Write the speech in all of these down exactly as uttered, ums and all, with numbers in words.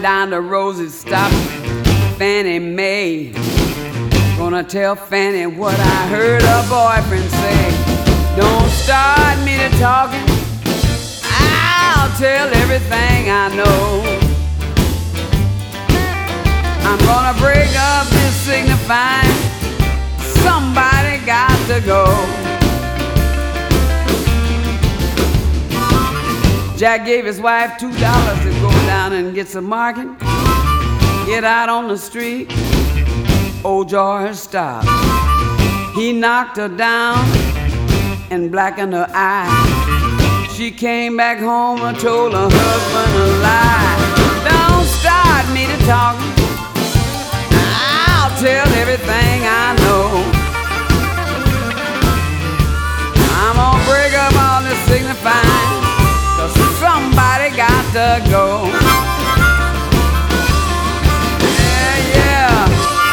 down the Rosie, stop Fannie Mae. Gonna tell Fannie what I heard her boyfriend say. Don't start me to talking, I'll tell everything I know. I'm gonna break up this signifying, somebody got to go. Jack gave his wife two dollars to go down and get some market. Get out on the street, old George stopped. He knocked her down and blackened her eye. She came back home and told her husband a lie. Don't start me to talk, I'll tell everything I know. I'm gonna break up all this signifying, 'cause somebody got to go. Yeah, yeah.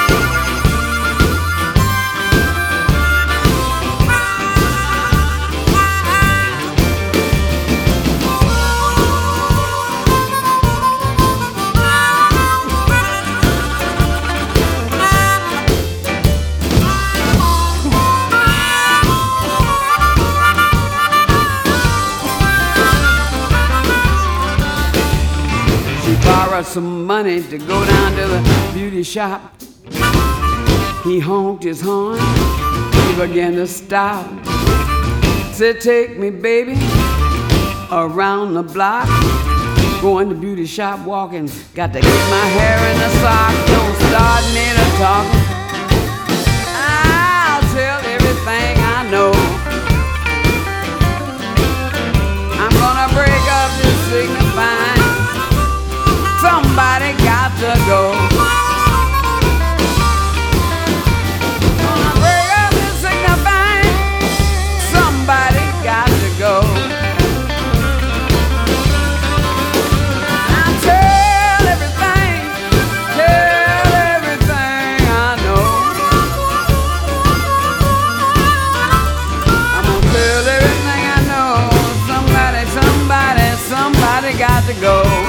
Borrowed some money to go down to the beauty shop. He honked his horn, he began to stop. Said, take me, baby, around the block. Going to beauty shop walking, got to get my hair in the sock. Don't start me to talk, I'll tell everything I know. I'm gonna break up this signifying, somebody got to go. Gonna break up this signifying, somebody got to go. I'll tell everything, tell everything I know. I'm gonna tell everything I know. Somebody, somebody, somebody got to go.